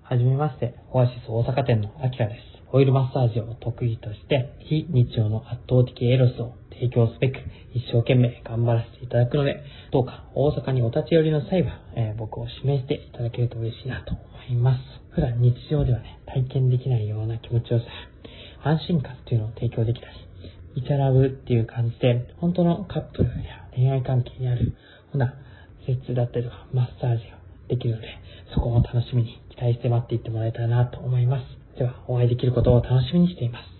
はじめまして、オアシス大阪店のアキラです。オイルマッサージを得意として、非日常の圧倒的エロスを提供すべく、一生懸命頑張らせていただくので、どうか大阪にお立ち寄りの際は、僕を指名していただけると嬉しいなと思います。普段日常では体験できないような気持ちよさ、安心感っていうのを提供できたり、イチャラブっていう感じで、本当のカップルや恋愛関係にある、施術だったりとか、マッサージができるので、そこも楽しみに期待して待っていってもらえたらなと思います。では、お会いできることを楽しみにしています。